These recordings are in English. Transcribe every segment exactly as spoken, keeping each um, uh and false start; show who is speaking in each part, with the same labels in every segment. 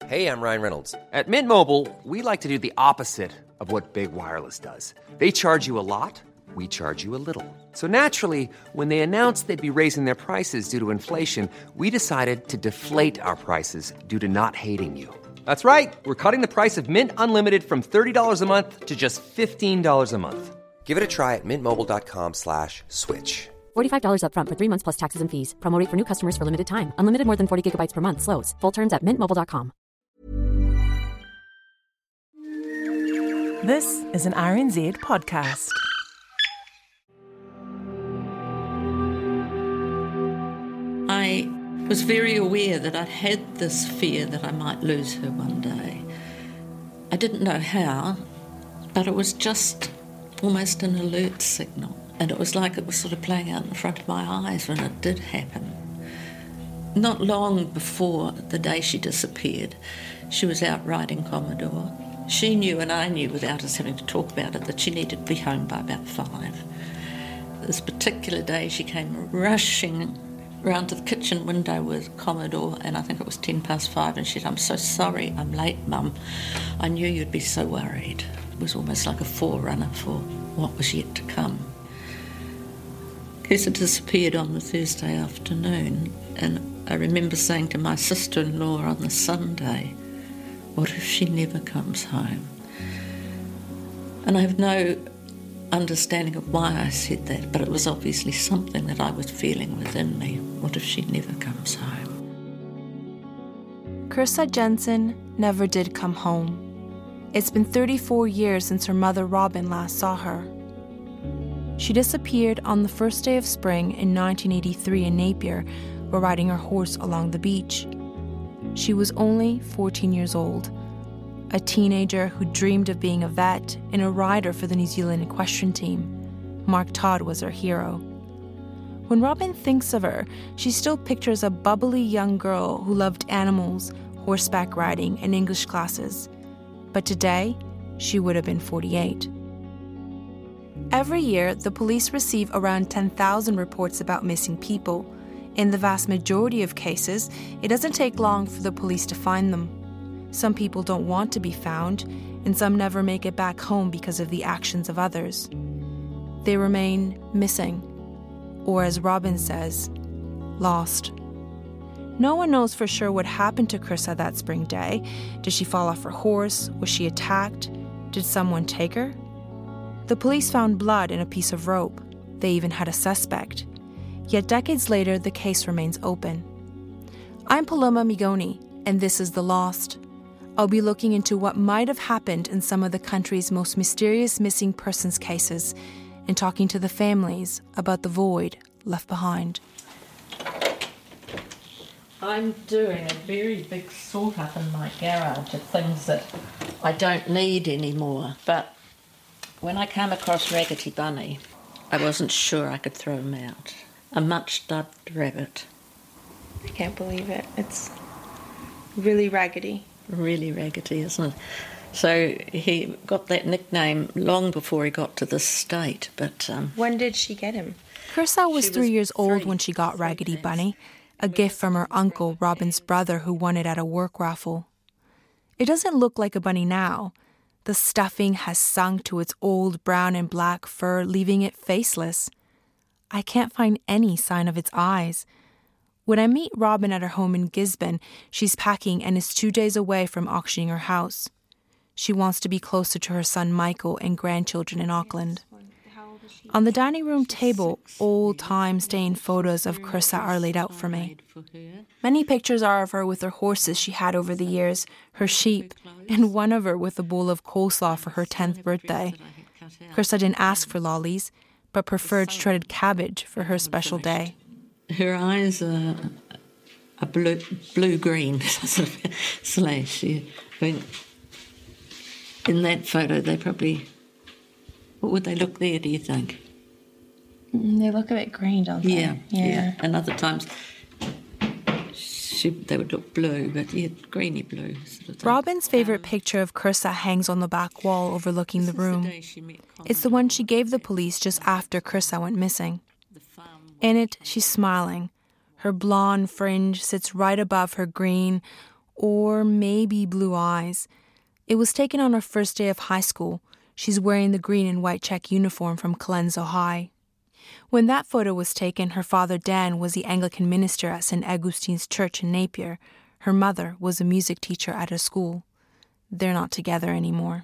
Speaker 1: Hey, I'm Ryan Reynolds.
Speaker 2: At Mint Mobile, we like to do the opposite of what Big Wireless does. They charge you a lot, we charge you a little. So naturally, when they announced they'd be raising their prices due to inflation, we decided to deflate our prices due to not hating you. That's right. We're cutting the price of Mint Unlimited from thirty dollars a month to just fifteen dollars a month.
Speaker 1: Give it a try at mintmobile.com slash switch.
Speaker 3: forty-five dollars up front for three months plus taxes and fees. Promo rate for new customers for limited time. Unlimited more than forty gigabytes per month slows. Full terms at mint mobile dot com.
Speaker 4: This is an R N Z podcast.
Speaker 5: I was very aware that I'd had this fear that I might lose her one day. I didn't know how, but it was just almost an alert signal. And it was like it was sort of playing out in front of my eyes when it did happen. Not long before the day she disappeared, she was out riding Commodore. She knew, and I knew without us having to talk about it, that she needed to be home by about five. This particular day she came rushing round to the kitchen window with Commodore, and I think it was ten past five, and she said, "I'm so sorry, I'm late, Mum. I knew you'd be so worried." It was almost like a forerunner for what was yet to come. Kessa disappeared on the Thursday afternoon, and I remember saying to my sister-in-law on the Sunday, "What if she never comes home?" And I have no understanding of why I said that, but it was obviously something that I was feeling within me. What if she never comes home?
Speaker 4: Kyrsa Jensen never did come home. It's been thirty-four years since her mother Robin last saw her. She disappeared on the first day of spring in nineteen eighty-three in Napier while riding her horse along the beach. She was only fourteen years old, a teenager who dreamed of being a vet and a rider for the New Zealand equestrian team. Mark Todd was her hero. When Robin thinks of her, she still pictures a bubbly young girl who loved animals, horseback riding, and English classes. But today, she would have been forty-eight. Every year, the police receive around ten thousand reports about missing people. In the vast majority of cases, it doesn't take long for the police to find them. Some people don't want to be found, and some never make it back home because of the actions of others. They remain missing, or as Robin says, lost. No one knows for sure what happened to Kyrsa that spring day. Did she fall off her horse? Was she attacked? Did someone take her? The police found blood in a piece of rope. They even had a suspect. Yet decades later, the case remains open. I'm Paloma Migoni, and this is The Lost. I'll be looking into what might have happened in some of the country's most mysterious missing persons cases and talking to the families about the void left behind.
Speaker 5: I'm doing a very big sort up in my garage of things that I don't need anymore. But when I came across Raggedy Bunny, I wasn't sure I could throw him out. A much-loved rabbit.
Speaker 6: I can't believe it. It's really raggedy.
Speaker 5: Really raggedy, isn't it? So he got that nickname long before he got to this state, but... Um,
Speaker 6: when did she get him?
Speaker 4: Kyrsa was
Speaker 5: She
Speaker 4: three
Speaker 5: was
Speaker 4: years old
Speaker 5: three.
Speaker 4: when she got
Speaker 5: Three
Speaker 4: Raggedy
Speaker 5: days.
Speaker 4: Bunny, a gift from her uncle, Robin's brother, who won it at a work raffle. It doesn't look like a bunny now. The stuffing has sunk to its old brown and black fur, leaving it faceless. I can't find any sign of its eyes. When I meet Robin at her home in Gisborne, she's packing and is two days away from auctioning her house. She wants to be closer to her son Michael and grandchildren in Auckland. On the dining room table, old-time stained photos of Kyrsa are laid out for me. Many pictures are of her with her horses she had over the years, her sheep, and one of her with a bowl of coleslaw for her tenth birthday. Kyrsa didn't ask for lollies, but preferred shredded cabbage for her special day.
Speaker 5: Her eyes are a blue, blue-green slash. I mean, in that photo, they probably... What would they look there, do you think?
Speaker 6: They look a bit green, don't they?
Speaker 5: Yeah, yeah. yeah. And other times she, they would look blue, but yeah, greeny blue. Sort of thing.
Speaker 4: Robin's favourite picture of Kyrsa hangs on the back wall overlooking the room. It's the one she gave the police just after Kyrsa went missing. In it, she's smiling. Her blonde fringe sits right above her green, Or maybe blue eyes. It was taken on her first day of high school. She's wearing the green and white check uniform from Colenso High. When that photo was taken, her father Dan was the Anglican minister at Saint Augustine's Church in Napier. Her mother was a music teacher at a school. They're not together anymore.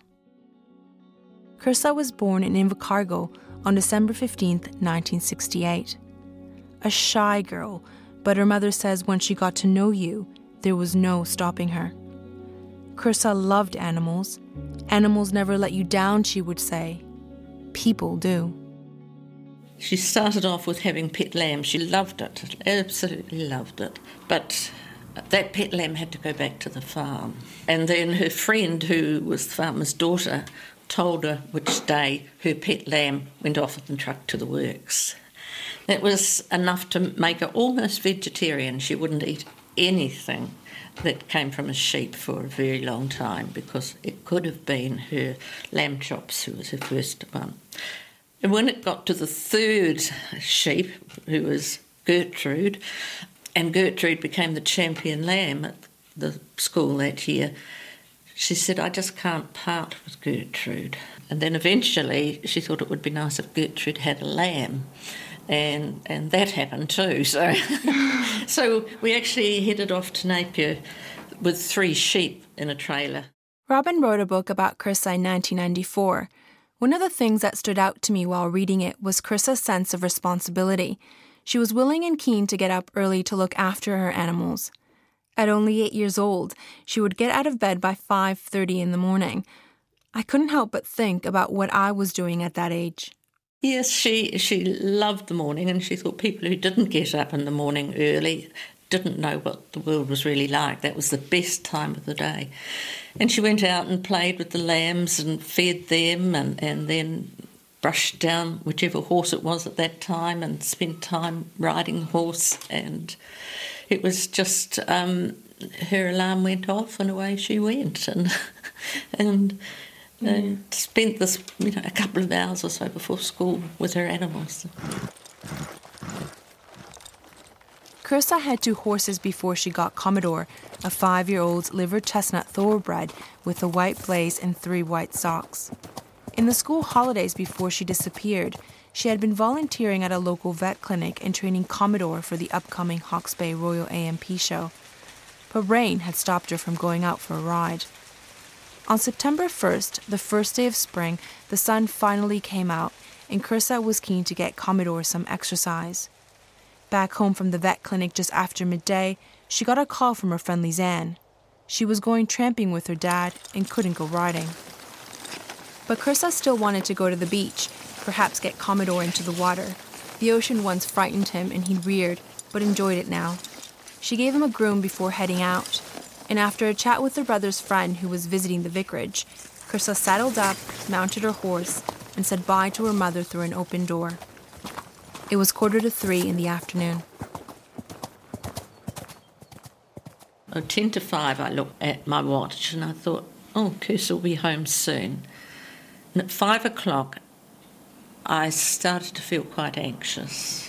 Speaker 4: Crissa was born in Invercargill on December fifteenth, nineteen sixty-eight. A shy girl, but her mother says when she got to know you, there was no stopping her. Crissa loved animals. Animals never let you down, she would say. People do.
Speaker 5: She started off with having pet lambs. She loved it, absolutely loved it. But that pet lamb had to go back to the farm. And then her friend, who was the farmer's daughter, told her which day her pet lamb went off in the truck to the works. That was enough to make her almost vegetarian. She wouldn't eat anything that came from a sheep for a very long time because it could have been her lamb chops, who was her first one. And when it got to the third sheep, who was Gertrude, and Gertrude became the champion lamb at the school that year, she said, I just can't part with Gertrude. And then eventually she thought it would be nice if Gertrude had a lamb. And and that happened too. So, so we actually headed off to Napier with three sheep in a trailer.
Speaker 4: Robin wrote a book about Crissa in nineteen ninety-four. One of the things that stood out to me while reading it was Crissa's sense of responsibility. She was willing and keen to get up early to look after her animals. At only eight years old, she would get out of bed by five thirty in the morning. I couldn't help but think about what I was doing at that age.
Speaker 5: Yes, she she loved the morning, and she thought people who didn't get up in the morning early didn't know what the world was really like. That was the best time of the day. And she went out and played with the lambs and fed them and, and then brushed down whichever horse it was at that time and spent time riding the horse. And it was just, um, her alarm went off and away she went. And and... and spent this, you know, a couple of hours or so before school with her animals.
Speaker 4: Crissa had two horses before she got Commodore, a five-year-old liver chestnut thoroughbred with a white blaze and three white socks. In the school holidays before she disappeared, she had been volunteering at a local vet clinic and training Commodore for the upcoming Hawke's Bay Royal A M P show. But rain had stopped her from going out for a ride. On September first, the first day of spring, the sun finally came out, and Crissa was keen to get Commodore some exercise. Back home from the vet clinic just after midday, she got a call from her friend Lisanne. She was going tramping with her dad and couldn't go riding. But Crissa still wanted to go to the beach, perhaps get Commodore into the water. The ocean once frightened him and he reared, but enjoyed it now. She gave him a groom before heading out. And after a chat with her brother's friend who was visiting the vicarage, Crissa saddled up, mounted her horse, and said bye to her mother through an open door. It was quarter to three in the afternoon.
Speaker 5: At ten to five, I looked at my watch and I thought, oh, Kirst will be home soon. And at five o'clock, I started to feel quite anxious.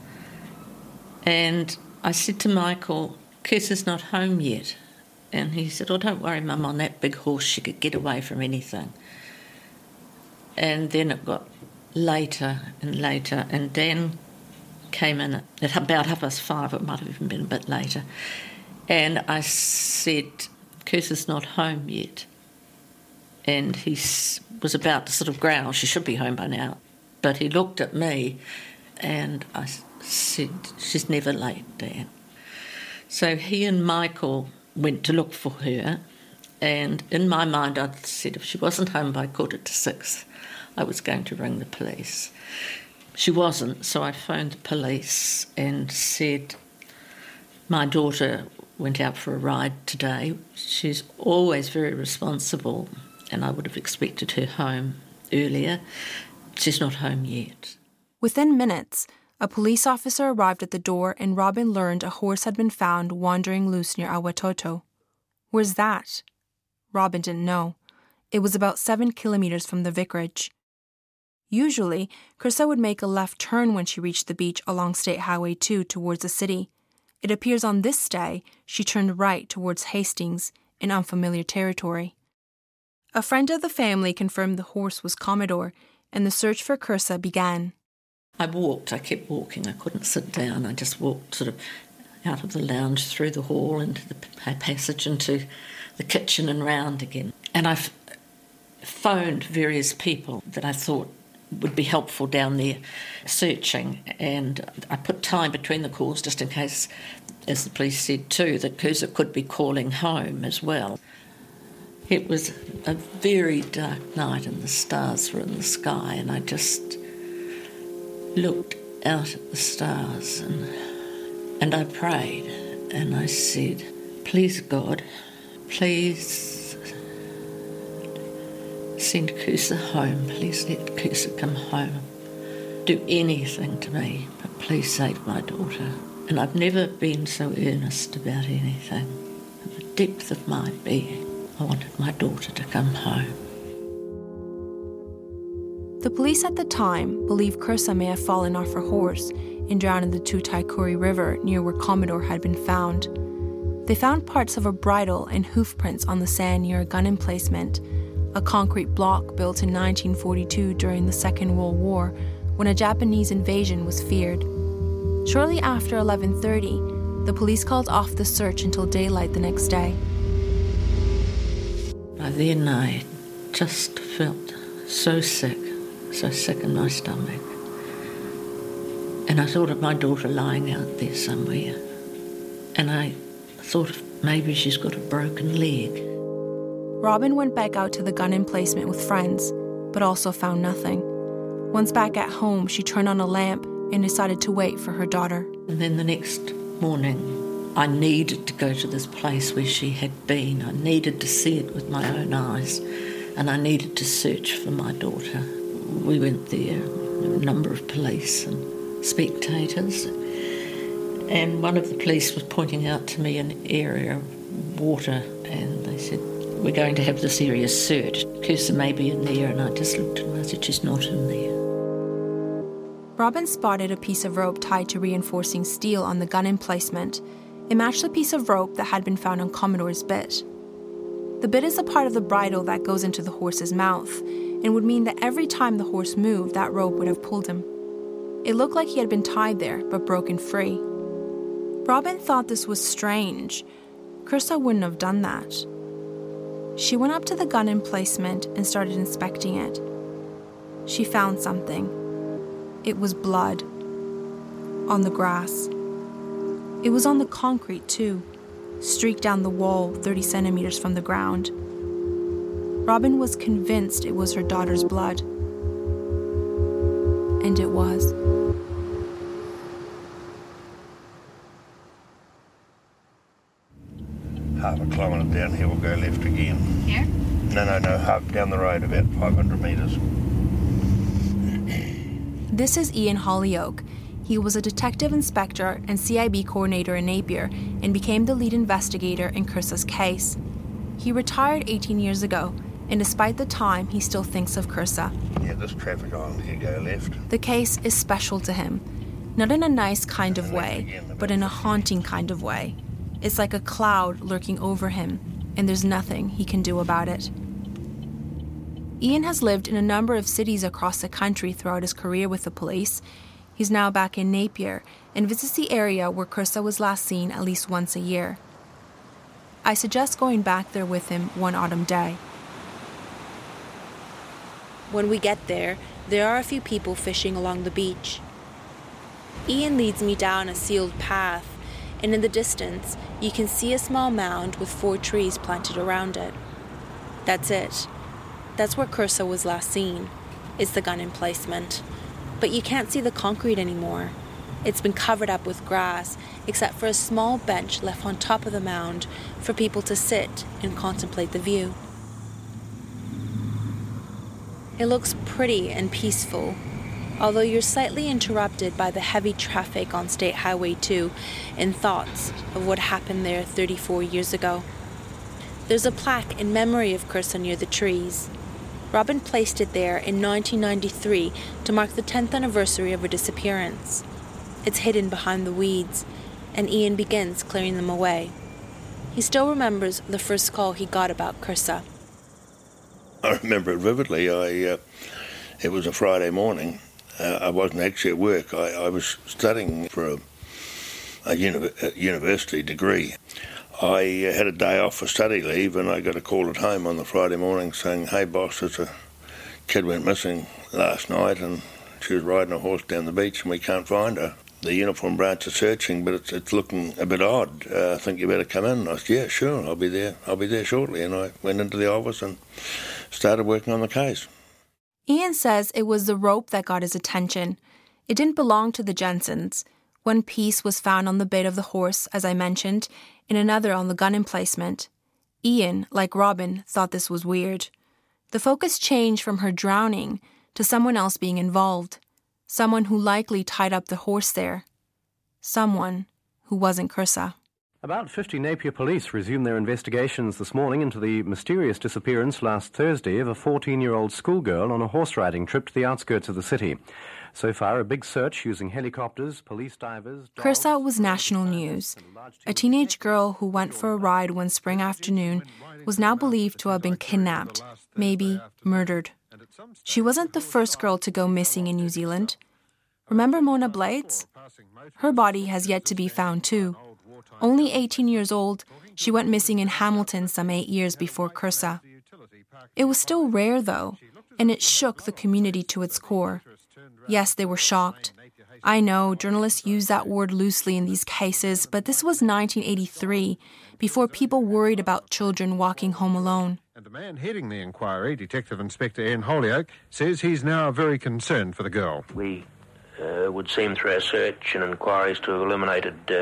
Speaker 5: And I said to Michael, Kirst is not home yet. And he said, oh, don't worry, Mum, on that big horse she could get away from anything. And then it got later and later, and Dan came in at about half past five, it might have even been a bit later. And I said, Kirst is not home yet. And he was about to sort of growl, she should be home by now. But he looked at me and I said, she's never late, Dan. So he and Michael went to look for her, and in my mind I said if she wasn't home by quarter to six, I was going to ring the police. She wasn't, so I phoned the police and said, my daughter went out for a ride today. She's always very responsible, and I would have expected her home earlier. She's not home yet.
Speaker 4: Within minutes, a police officer arrived at the door and Robin learned a horse had been found wandering loose near Awatoto. Where's that? Robin didn't know. It was about seven kilometres from the vicarage. Usually, Crissa would make a left turn when she reached the beach along State Highway two towards the city. It appears on this day she turned right towards Hastings in unfamiliar territory. A friend of the family confirmed the horse was Commodore, and the search for Crissa began.
Speaker 5: I walked, I kept walking, I couldn't sit down. I just walked sort of out of the lounge, through the hall, into the passage, into the kitchen and round again. And I phoned various people that I thought would be helpful down there searching, and I put time between the calls just in case, as the police said too, that Crissa could be calling home as well. It was a very dark night and the stars were in the sky, and I just looked out at the stars and, and I prayed and I said, please God, please send Crissa home, please let Crissa come home. Do anything to me, but please save my daughter. And I've never been so earnest about anything. At the depth of my being, I wanted my daughter to come home.
Speaker 4: The police at the time believed Crissa may have fallen off her horse and drowned in the Tutaikuri River near where Commodore had been found. They found parts of a bridle and hoof prints on the sand near a gun emplacement, a concrete block built in nineteen forty-two during the Second World War when a Japanese invasion was feared. Shortly after eleven thirty, the police called off the search until daylight the next day.
Speaker 5: By then I just felt so sick, so sick in my stomach. And I thought of my daughter lying out there somewhere. And I thought of maybe she's got a broken leg.
Speaker 4: Robin went back out to the gun emplacement with friends, but also found nothing. Once back at home, she turned on a lamp and decided to wait for her daughter.
Speaker 5: And then the next morning, I needed to go to this place where she had been. I needed to see it with my own eyes, and I needed to search for my daughter. We went there, there were a number of police and spectators, and one of the police was pointing out to me an area of water, and they said, we're going to have this area searched. Crissa may be in there, and I just looked at her and I said, she's not in there.
Speaker 4: Robin spotted a piece of rope tied to reinforcing steel on the gun emplacement. It matched the piece of rope that had been found on Commodore's bit. The bit is a part of the bridle that goes into the horse's mouth, and would mean that every time the horse moved, that rope would have pulled him. It looked like he had been tied there, but broken free. Robin thought this was strange. Crissa wouldn't have done that. She went up to the gun emplacement and started inspecting it. She found something. It was blood. On the grass. It was on the concrete too, streaked down the wall thirty centimeters from the ground. Robin was convinced it was her daughter's blood. And it was.
Speaker 7: Half a kilometre down here, we'll go left again.
Speaker 6: Here?
Speaker 7: No, no, no, half down the road, about five hundred metres.
Speaker 4: This is Ian Hollyoak. He was a detective inspector and C I B coordinator in Napier and became the lead investigator in Crissa's case. He retired eighteen years ago, and despite the time, he still thinks of Crissa.
Speaker 7: Yeah, this traffic island here, go left.
Speaker 4: The case is special to him, not in a nice kind of way, but in a haunting kind of way. It's like a cloud lurking over him, and there's nothing he can do about it. Ian has lived in a number of cities across the country throughout his career with the police. He's now back in Napier and visits the area where Crissa was last seen at least once a year. I suggest going back there with him one autumn day. When we get there, there are a few people fishing along the beach. Ian leads me down a sealed path, and in the distance, you can see a small mound with four trees planted around it. That's it. That's where Crissa was last seen. It's the gun emplacement. But you can't see the concrete anymore. It's been covered up with grass, except for a small bench left on top of the mound for people to sit and contemplate the view. It looks pretty and peaceful, although you're slightly interrupted by the heavy traffic on State Highway two and thoughts of what happened there thirty-four years ago. There's a plaque in memory of Crissa near the trees. Robin placed it there in nineteen ninety-three to mark the tenth anniversary of her disappearance. It's hidden behind the weeds, and Ian begins clearing them away. He still remembers the first call he got about Crissa.
Speaker 7: I remember it vividly. I, uh, it was a Friday morning. Uh, I wasn't actually at work. I, I was studying for a, a, uni- a university degree. I uh, had a day off for study leave, and I got a call at home on the Friday morning saying, "Hey boss, there's a kid went missing last night and she was riding a horse down the beach and we can't find her. The uniform branch is searching, but it's, it's looking a bit odd. Uh, I think you better come in." I said, "Yeah, sure, I'll be there. I'll be there shortly." And I went into the office and started working on the case.
Speaker 4: Ian says it was the rope that got his attention. It didn't belong to the Jensens. One piece was found on the bait of the horse, as I mentioned, and another on the gun emplacement. Ian, like Robin, thought this was weird. The focus changed from her drowning to someone else being involved. Someone who likely tied up the horse there. Someone who wasn't Crissa.
Speaker 8: About fifty Napier police resumed their investigations this morning into the mysterious disappearance last Thursday of a fourteen-year-old schoolgirl on a horse-riding trip to the outskirts of the city. So far, a big search using helicopters, police divers...
Speaker 4: Crissa was national news. A teenage girl who went for a ride one spring afternoon was now believed to have been kidnapped, maybe murdered. She wasn't the first girl to go missing in New Zealand. Remember Mona Blades? Her body has yet to be found too. Only eighteen years old, she went missing in Hamilton some eight years before Crissa. It was still rare, though, and it shook the community to its core. Yes, they were shocked. I know, journalists use that word loosely in these cases, but this was nineteen eighty-three, before people worried about children walking home alone.
Speaker 9: And the man heading the inquiry, Detective Inspector Ian Holyoake, says he's now very concerned for the girl.
Speaker 10: We uh, would seem through our search and inquiries to have eliminated uh,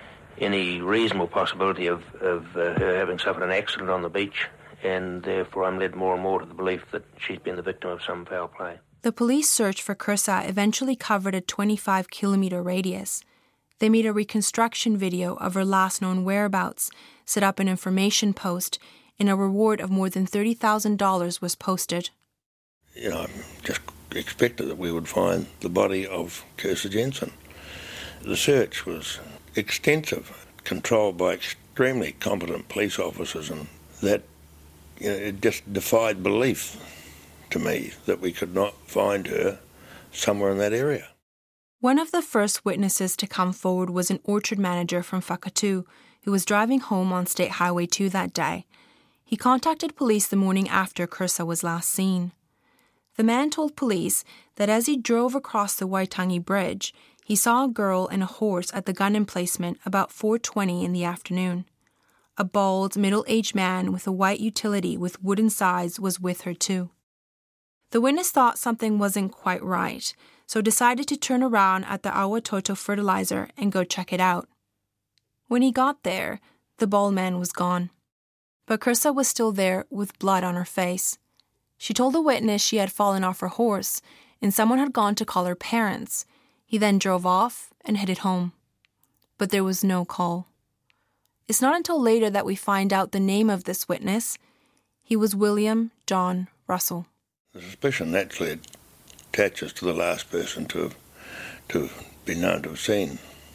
Speaker 10: any reasonable possibility of, of uh, her having suffered an accident on the beach, and therefore I'm led more and more to the belief that she's been the victim of some foul play.
Speaker 4: The police search for Crissa eventually covered a twenty-five kilometre radius. They made a reconstruction video of her last known whereabouts, set up an information post, and a reward of more than thirty thousand dollars was posted.
Speaker 7: You know, I just expected that we would find the body of Crissa Jensen. The search was extensive, controlled by extremely competent police officers, and that, you know, it just defied belief to me that we could not find her somewhere in that area.
Speaker 4: One of the first witnesses to come forward was an orchard manager from Whakatu who was driving home on State Highway two that day. He contacted police the morning after Crissa was last seen. The man told police that as he drove across the Waitangi Bridge, he saw a girl and a horse at the gun emplacement about four twenty in the afternoon. A bald, middle-aged man with a white utility with wooden sides was with her too. The witness thought something wasn't quite right, so decided to turn around at the Awatoto fertilizer and go check it out. When he got there, the bald man was gone. But Crissa was still there with blood on her face. She told the witness she had fallen off her horse and someone had gone to call her parents. He then drove off and headed home. But there was no call. It's not until later that we find out the name of this witness. He was William John Russell.
Speaker 7: The suspicion naturally attaches to the last person to have, to have been known to have seen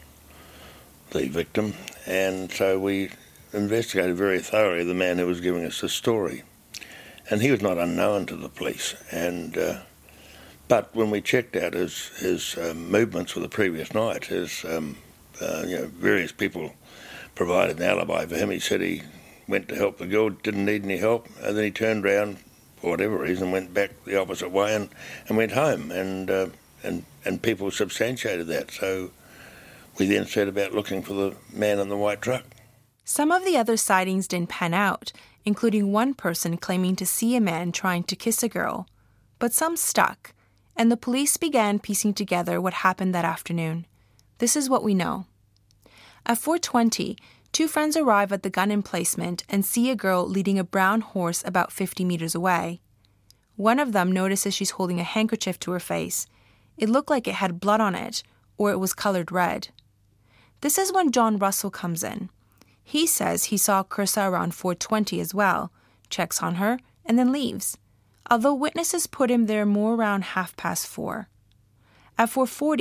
Speaker 7: the victim, and so we investigated very thoroughly the man who was giving us the story. And he was not unknown to the police, and uh, but when we checked out his, his um, movements for the previous night, his um, uh, you know, various people provided an alibi for him. He said he went to help the girl, didn't need any help, and then he turned around for whatever reason, went back the opposite way and, and went home, and, uh, and and people substantiated that. So we then set about looking for the man in the white truck.
Speaker 4: Some of the other sightings didn't pan out, including one person claiming to see a man trying to kiss a girl. But some stuck, and the police began piecing together what happened that afternoon. This is what we know. At four twenty, two friends arrive at the gun emplacement and see a girl leading a brown horse about fifty meters away. One of them notices she's holding a handkerchief to her face. It looked like it had blood on it, or it was colored red. This is when John Russell comes in. He says he saw Crissa around four twenty as well, checks on her, and then leaves, although witnesses put him there more around half past four. At four forty,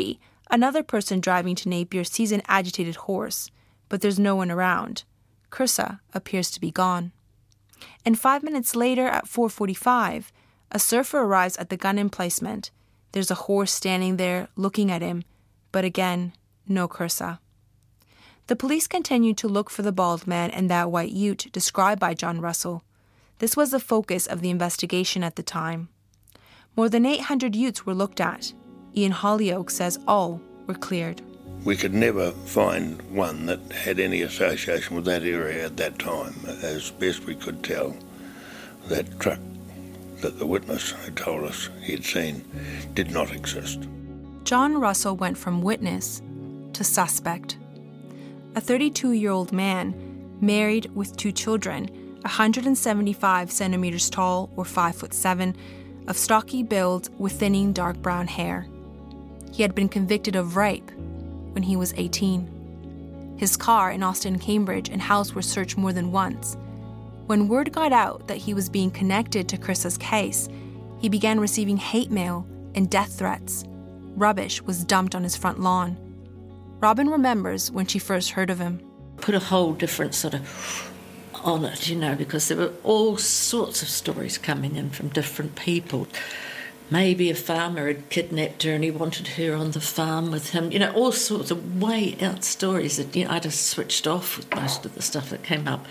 Speaker 4: Another person driving to Napier sees an agitated horse, but there's no one around. Crissa appears to be gone. And five minutes later, at four forty-five, a surfer arrives at the gun emplacement. There's a horse standing there looking at him, but again, no Crissa. The police continued to look for the bald man and that white ute described by John Russell. This was the focus of the investigation at the time. More than eight hundred utes were looked at. Ian Holyoake says all were cleared.
Speaker 7: We could never find one that had any association with that area at that time. As best we could tell, that truck that the witness had told us he'd seen did not exist.
Speaker 4: John Russell went from witness to suspect. A thirty-two-year-old man, married with two children, one hundred seventy-five centimetres tall or five foot seven, of stocky build with thinning dark brown hair. He had been convicted of rape when he was eighteen. His car in Austin, Cambridge, and house were searched more than once. When word got out that he was being connected to Crissa's case, he began receiving hate mail and death threats. Rubbish was dumped on his front lawn. Robin remembers when she first heard of him.
Speaker 5: Put a whole different sort of on it, you know, because there were all sorts of stories coming in from different people. Maybe a farmer had kidnapped her and he wanted her on the farm with him. You know, all sorts of way out stories that, you know, I just switched off with most of the stuff that came up.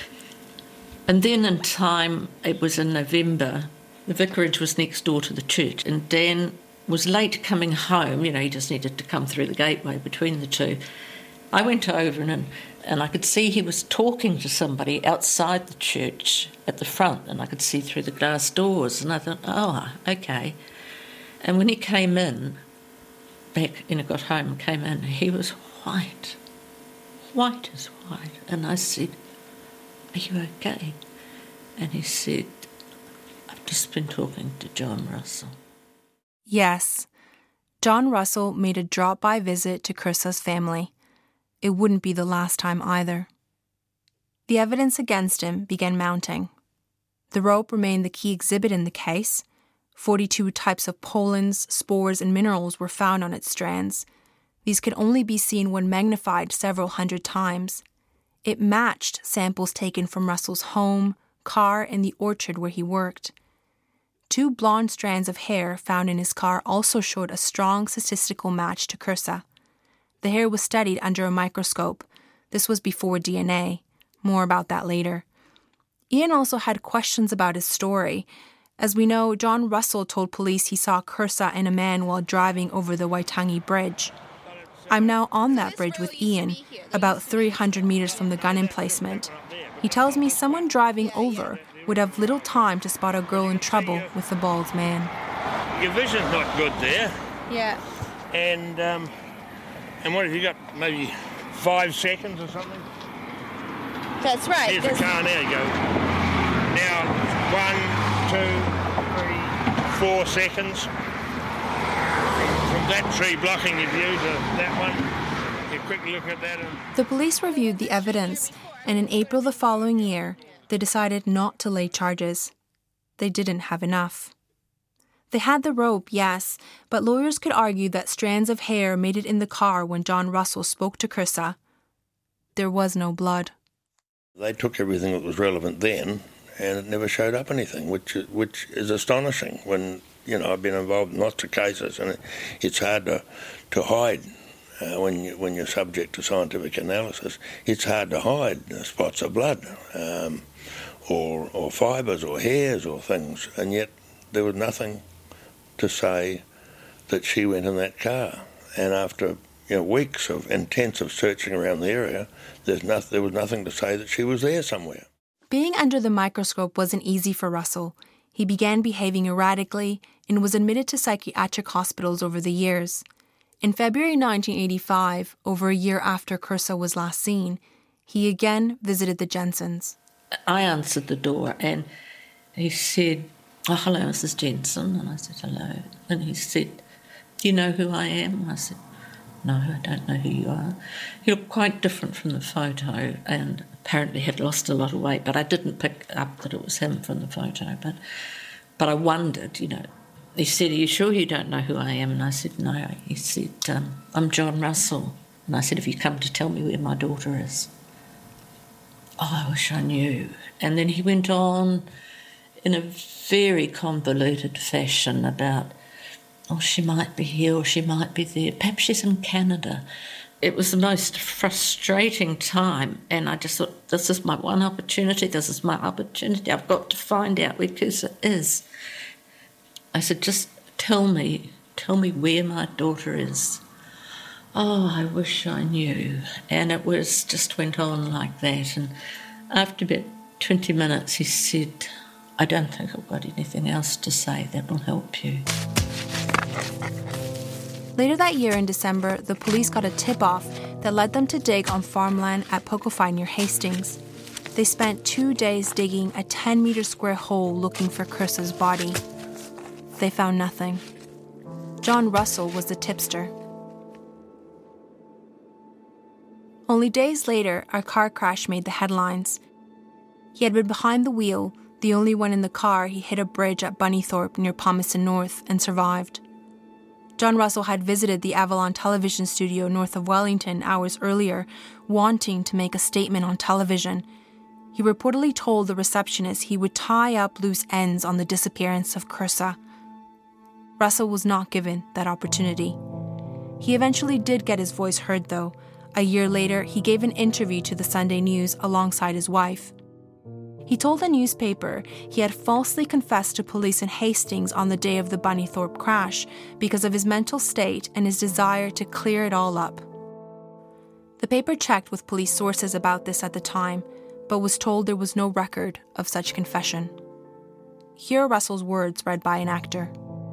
Speaker 5: And then in time, it was in November, the vicarage was next door to the church, and Dan was late coming home. You know, he just needed to come through the gateway between the two. I went over and, and I could see he was talking to somebody outside the church at the front, and I could see through the glass doors, and I thought, oh, okay. And when he came in, back, you know, got home and came in, he was white, white as white. And I said, are you okay? And he said, I've just been talking to John Russell.
Speaker 4: Yes, John Russell made a drop-by visit to Crissa's family. It wouldn't be the last time either. The evidence against him began mounting. The rope remained the key exhibit in the case. forty-two types of pollens, spores, and minerals were found on its strands. These could only be seen when magnified several hundred times. It matched samples taken from Russell's home, car, and the orchard where he worked. Two blonde strands of hair found in his car also showed a strong statistical match to Crissa. The hair was studied under a microscope. This was before D N A. More about that later. Ian also had questions about his story. As we know, John Russell told police he saw Crissa and a man while driving over the Waitangi Bridge. I'm now on that bridge with Ian, about three hundred metres from the gun emplacement. He tells me someone driving over would have little time to spot a girl in trouble with the bald man.
Speaker 7: Your vision's not good there.
Speaker 6: Yeah.
Speaker 7: And, um, and what have you got, maybe five seconds or something?
Speaker 6: That's right.
Speaker 7: Here's the car now, you go. Now, one, two, three, four seconds. From that tree blocking your view to that one, you quickly look at that. And
Speaker 4: the police reviewed the evidence, and in April the following year, they decided not to lay charges. They didn't have enough. They had the rope, yes, but lawyers could argue that strands of hair made it in the car when John Russell spoke to Crissa. There was no blood.
Speaker 7: They took everything that was relevant then, and it never showed up anything, which is, which is astonishing. When, you know, I've been involved in lots of cases, and it, it's hard to to hide uh, when you when you're subject to scientific analysis. It's hard to hide spots of blood, um, or or fibres, or hairs, or things, and yet there was nothing to say that she went in that car. And after, you know, weeks of intensive searching around the area, there's no, there was nothing to say that she was there somewhere.
Speaker 4: Being under the microscope wasn't easy for Russell. He began behaving erratically and was admitted to psychiatric hospitals over the years. In February nineteen eighty-five, over a year after Crissa was last seen, he again visited the Jensens.
Speaker 5: I answered the door and he said, oh, hello, Missus Jensen. And I said, hello. And he said, do you know who I am? And I said, no, I don't know who you are. He looked quite different from the photo and apparently had lost a lot of weight, but I didn't pick up that it was him from the photo. But but I wondered, you know, He said, "Are you sure you don't know who I am?" And I said, "No." He said, um, "I'm John Russell." And I said, "Have you come to tell me where my daughter is?" "Oh, I wish I knew." And then he went on in a very convoluted fashion about, "Oh, she might be here or she might be there. Perhaps she's in Canada." It was the most frustrating time, and I just thought, this is my one opportunity, this is my opportunity. I've got to find out where Cusa is. I said, "Just tell me, tell me where my daughter is." "Oh, I wish I knew." And it was just went on like that. And after about twenty minutes, he said, "I don't think I've got anything else to say that will help you."
Speaker 4: Later that year in December, the police got a tip-off that led them to dig on farmland at Pokofai near Hastings. They spent two days digging a ten-metre square hole looking for Cusa's body. They found nothing. John Russell was the tipster. Only days later, a car crash made the headlines. He had been behind the wheel, the only one in the car. He hit a bridge at Bunnythorpe near Palmerston North and survived. John Russell had visited the Avalon television studio north of Wellington hours earlier, wanting to make a statement on television. He reportedly told the receptionist he would tie up loose ends on the disappearance of Cusa. Russell was not given that opportunity. He eventually did get his voice heard, though. A year later, he gave an interview to the Sunday News alongside his wife. He told the newspaper he had falsely confessed to police in Hastings on the day of the Bunnythorpe crash because of his mental state and his desire to clear it all up. The paper checked with police sources about this at the time, but was told there was no record of such confession. Here are Russell's words read by an actor.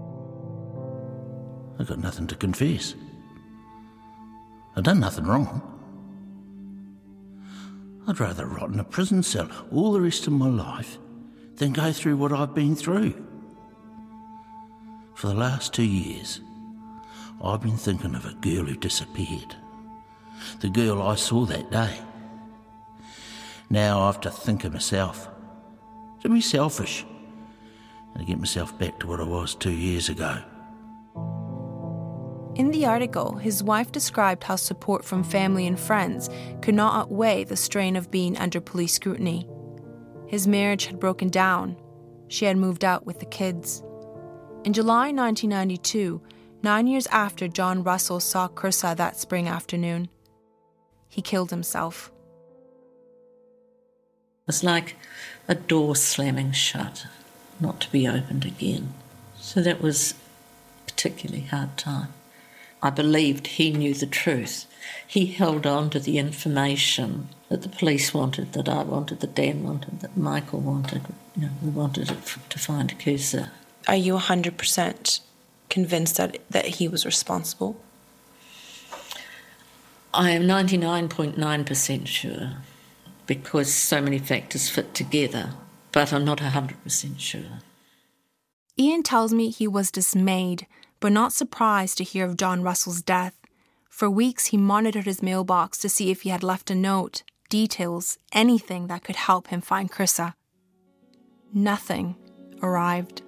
Speaker 11: "I've got nothing to confess. I've done nothing wrong. I'd rather rot in a prison cell all the rest of my life than go through what I've been through. For the last two years, I've been thinking of a girl who disappeared. The girl I saw that day. Now I have to think of myself, to be selfish, and to get myself back to what I was two years ago."
Speaker 4: In the article, his wife described how support from family and friends could not outweigh the strain of being under police scrutiny. His marriage had broken down. She had moved out with the kids. In July nineteen ninety-two, nine years after John Russell saw Cusa that spring afternoon, he killed himself.
Speaker 5: It was like a door slamming shut, not to be opened again. So that was a particularly hard time. I believed he knew the truth. He held on to the information that the police wanted, that I wanted, that Dan wanted, that Michael wanted. You know, we wanted it to find Cusa.
Speaker 6: Are you one hundred percent convinced that, that he was responsible?
Speaker 5: I am ninety-nine point nine percent sure, because so many factors fit together, but I'm not one hundred percent sure.
Speaker 4: Ian tells me he was dismayed, but not surprised to hear of John Russell's death. For weeks, he monitored his mailbox to see if he had left a note, details, anything that could help him find Cusa. Nothing arrived.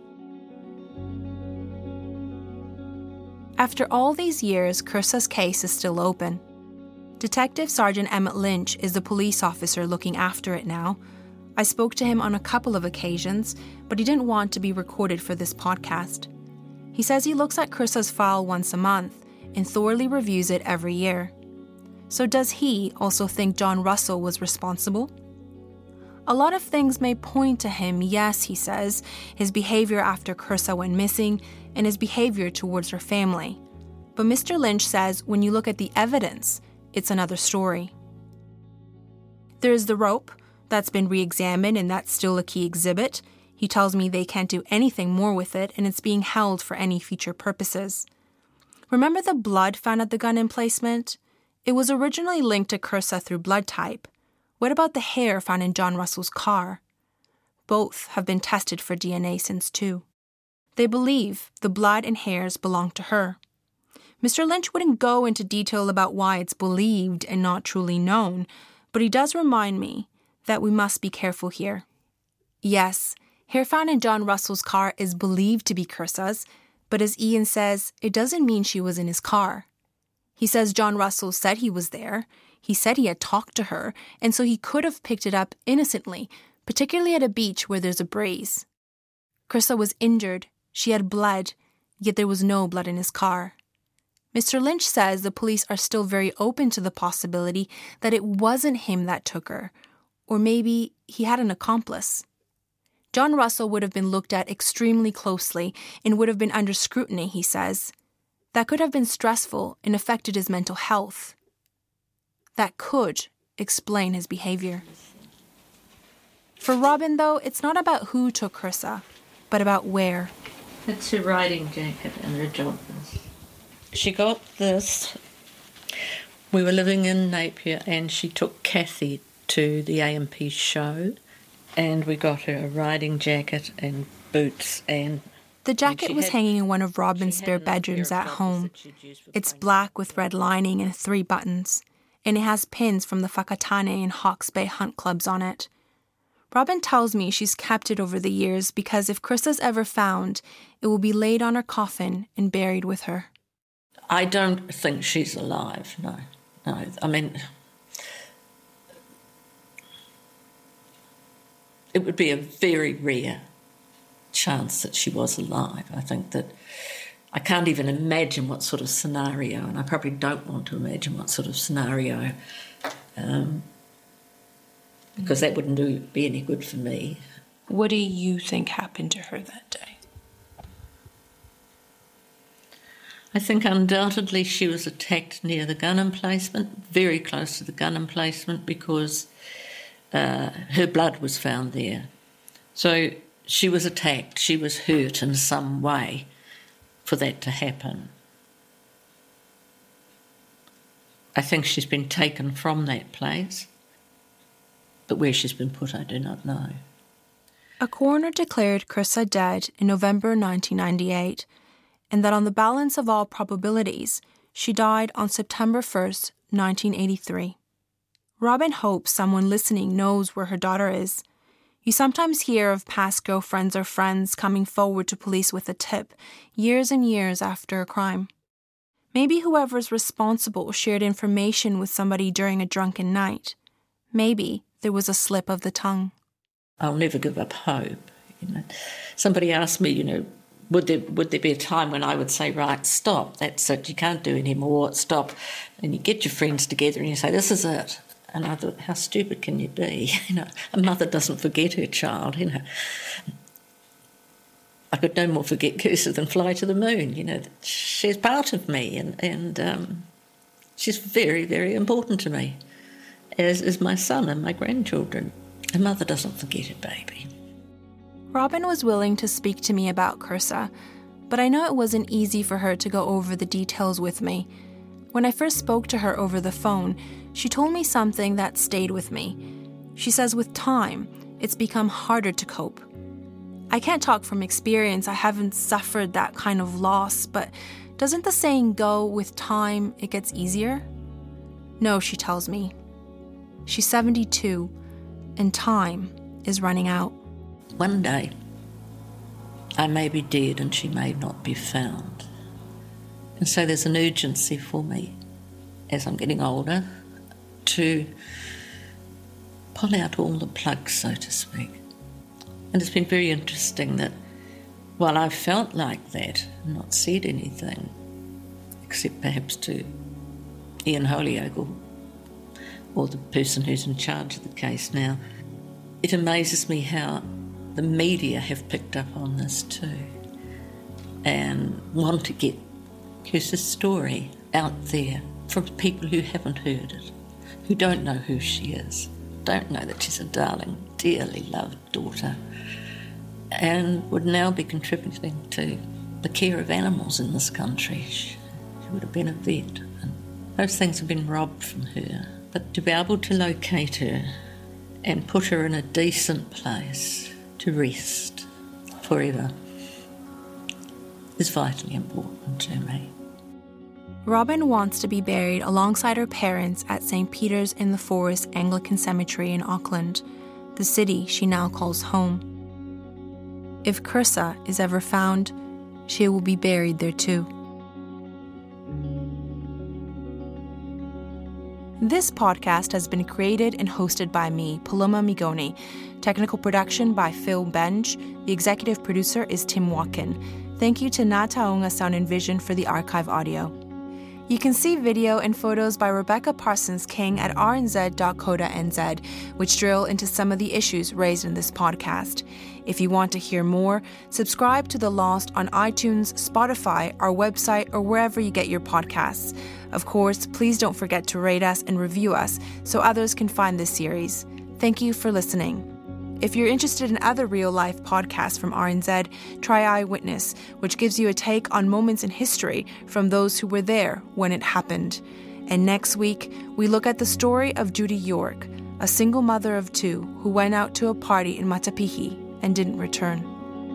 Speaker 4: After all these years, Cusa's case is still open. Detective Sergeant Emmett Lynch is the police officer looking after it now. I spoke to him on a couple of occasions, but he didn't want to be recorded for this podcast. He says he looks at Cusa's file once a month and thoroughly reviews it every year. So does he also think John Russell was responsible? A lot of things may point to him, yes, he says, his behavior after Cusa went missing and his behavior towards her family. But Mister Lynch says when you look at the evidence, it's another story. There is the rope that's been re-examined and that's still a key exhibit. He tells me they can't do anything more with it and it's being held for any future purposes. Remember the blood found at the gun emplacement? It was originally linked to Cusa through blood type. What about the hair found in John Russell's car? Both have been tested for D N A since too. They believe the blood and hairs belong to her. Mister Lynch wouldn't go into detail about why it's believed and not truly known, but he does remind me that we must be careful here. Yes, hair found in John Russell's car is believed to be Cusa's, But as Ian says, it doesn't mean she was in his car. He says John Russell said he was there. He said he had talked to her, and so he could have picked it up innocently, particularly at a beach where there's a breeze. Chrissa was injured. She had bled, yet there was no blood in his car. Mister Lynch says the police are still very open to the possibility that it wasn't him that took her, or maybe he had an accomplice. John Russell would have been looked at extremely closely and would have been under scrutiny, he says. That could have been stressful and affected his mental health. That could explain his behavior. For Robin, though, it's not about who took Chrissa, but about where.
Speaker 5: It's her riding jacket and her joggers. She got this. We were living in Napier and she took Kathy to the A M P show and we got her a riding jacket and boots and...
Speaker 4: The jacket was had, hanging in one of Robin's spare bedrooms at home. It's black with red lining and three buttons, and it has pins from the Whakatane and Hawke's Bay Hunt Clubs on it. Robin tells me she's kept it over the years because if Chrissa's ever found, it will be laid on her coffin and buried with her.
Speaker 5: I don't think she's alive, no. No, I mean, it would be a very rare chance that she was alive. I think that I can't even imagine what sort of scenario, and I probably don't want to imagine what sort of scenario, um, because that wouldn't do, be any good for me.
Speaker 4: What do you think happened to her that day?
Speaker 5: I think undoubtedly she was attacked near the gun emplacement, very close to the gun emplacement, because uh, her blood was found there. So she was attacked, she was hurt in some way for that to happen. I think she's been taken from that place, but where she's been put I do not know.
Speaker 4: A coroner declared Chrissa dead in November nineteen ninety-eight, and that on the balance of all probabilities, she died on September first, nineteen eighty-three. Robin hopes someone listening knows where her daughter is. You sometimes hear of past girlfriends or friends coming forward to police with a tip, years and years after a crime. Maybe whoever's responsible shared information with somebody during a drunken night. Maybe there was a slip of the tongue.
Speaker 5: I'll never give up hope. You know, somebody asked me, you know, would there would there be a time when I would say, right, stop, that's it, you can't do any more, stop. And you get your friends together and you say, this is it. And I thought, how stupid can you be? You know, a mother doesn't forget her child, you know. I could no more forget Cusa than fly to the moon, you know. She's part of me and, and um, she's very, very important to me, as is my son and my grandchildren. A mother doesn't forget her baby.
Speaker 4: Robin was willing to speak to me about Chrissa, but I know it wasn't easy for her to go over the details with me. When I first spoke to her over the phone, she told me something that stayed with me. She says with time, it's become harder to cope. I can't talk from experience, I haven't suffered that kind of loss, but doesn't the saying go, with time, it gets easier? No, she tells me. She's seventy-two, and time is running out.
Speaker 5: One day, I may be dead and she may not be found. And so there's an urgency for me, as I'm getting older, to pull out all the plugs, so to speak. And it's been very interesting that while I've felt like that and not said anything, except perhaps to Ian Holyoke or, or the person who's in charge of the case now, it amazes me how the media have picked up on this too and want to get Cusa's story out there from people who haven't heard it, who don't know who she is, don't know that she's a darling, dearly loved daughter, and would now be contributing to the care of animals in this country. She would have been a vet, and those things have been robbed from her. But to be able to locate her and put her in a decent place to rest forever is vitally important to me.
Speaker 4: Robin wants to be buried alongside her parents at Saint Peter's in the Forest Anglican Cemetery in Auckland, the city she now calls home. If Chrissa is ever found, she will be buried there too. This podcast has been created and hosted by me, Paloma Migoni. Technical production by Phil Benj. The executive producer is Tim Watkin. Thank you to Nataunga Sound and Vision for the archive audio. You can see video and photos by Rebecca Parsons King at r n z dot co dot n z, which drill into some of the issues raised in this podcast. If you want to hear more, subscribe to The Lost on iTunes, Spotify, our website, or wherever you get your podcasts. Of course, please don't forget to rate us and review us so others can find this series. Thank you for listening. If you're interested in other real-life podcasts from R N Z, try Eyewitness, which gives you a take on moments in history from those who were there when it happened. And next week, we look at the story of Judy York, a single mother of two who went out to a party in Matapihi and didn't return.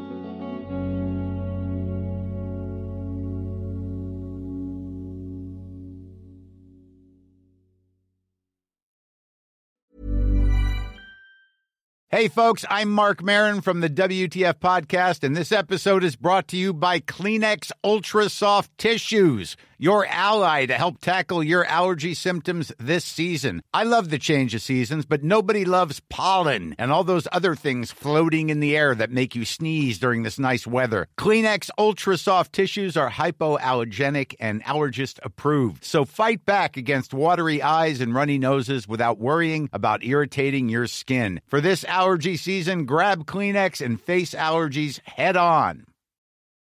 Speaker 12: Hey folks, I'm Mark Maron from the W T F Podcast, and this episode is brought to you by Kleenex Ultra Soft Tissues, your ally to help tackle your allergy symptoms this season. I love the change of seasons, but nobody loves pollen and all those other things floating in the air that make you sneeze during this nice weather. Kleenex Ultra Soft Tissues are hypoallergenic and allergist approved, so fight back against watery eyes and runny noses without worrying about irritating your skin. For this allergy season, grab Kleenex and face allergies head on.